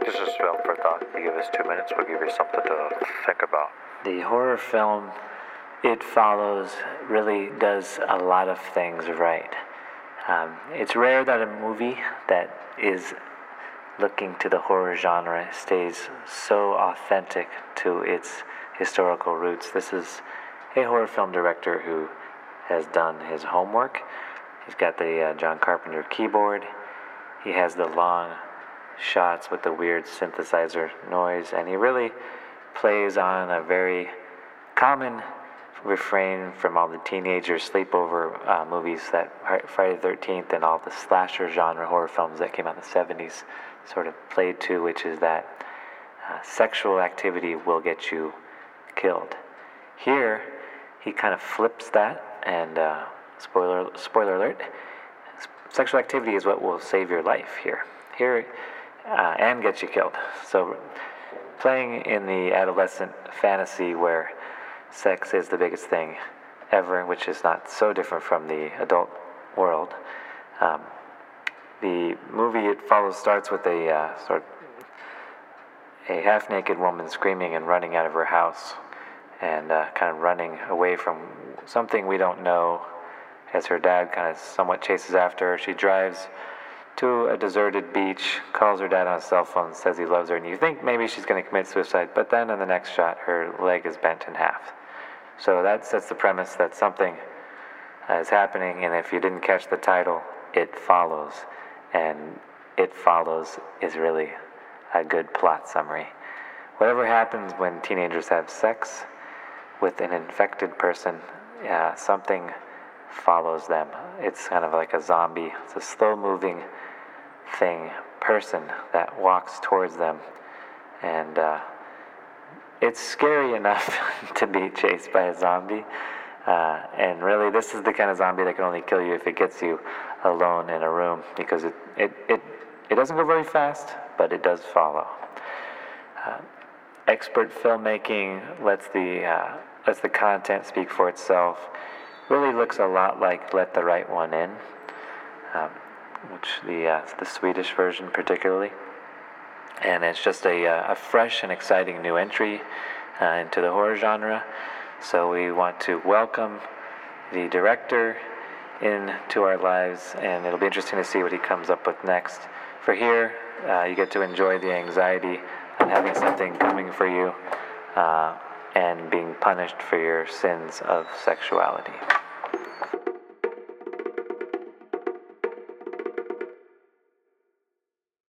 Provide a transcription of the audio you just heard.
This is Film for Thought. You give us 2 minutes, we'll give you something to think about. The horror film It Follows really does a lot of things right. It's rare that a movie that is looking to the horror genre stays so authentic to its historical roots. This is a horror film director who has done his homework. He's got the John Carpenter keyboard. He has the long shots with the weird synthesizer noise, and he really plays on a very common refrain from all the teenager sleepover movies that Friday the 13th and all the slasher genre horror films that came out in the 70s sort of played to, which is that sexual activity will get you killed. Here, he kind of flips that, and spoiler alert, sexual activity is what will save your life here. And get you killed. So playing in the adolescent fantasy where sex is the biggest thing ever, which is not so different from the adult world. The movie It Follows starts with a half-naked woman screaming and running out of her house and kind of running away from something we don't know as her dad kind of somewhat chases after her. She drives to a deserted beach, calls her dad on his cell phone, says he loves her, and you think maybe she's going to commit suicide, but then in the next shot, her leg is bent in half. So that sets the premise that something is happening, and if you didn't catch the title, It Follows, and It Follows is really a good plot summary. Whatever happens when teenagers have sex with an infected person, something follows them. It's kind of like a zombie. It's a slow-moving person that walks towards them, and it's scary enough to be chased by a zombie, and really this is the kind of zombie that can only kill you if it gets you alone in a room, because it doesn't go very fast, but it does follow. Expert filmmaking lets the content speak for itself. Really looks a lot like Let the Right One In, which the Swedish version particularly, and it's just a fresh and exciting new entry into the horror genre. So we want to welcome the director into our lives, and it'll be interesting to see what he comes up with next. For here, you get to enjoy the anxiety of having something coming for you and being punished for your sins of sexuality.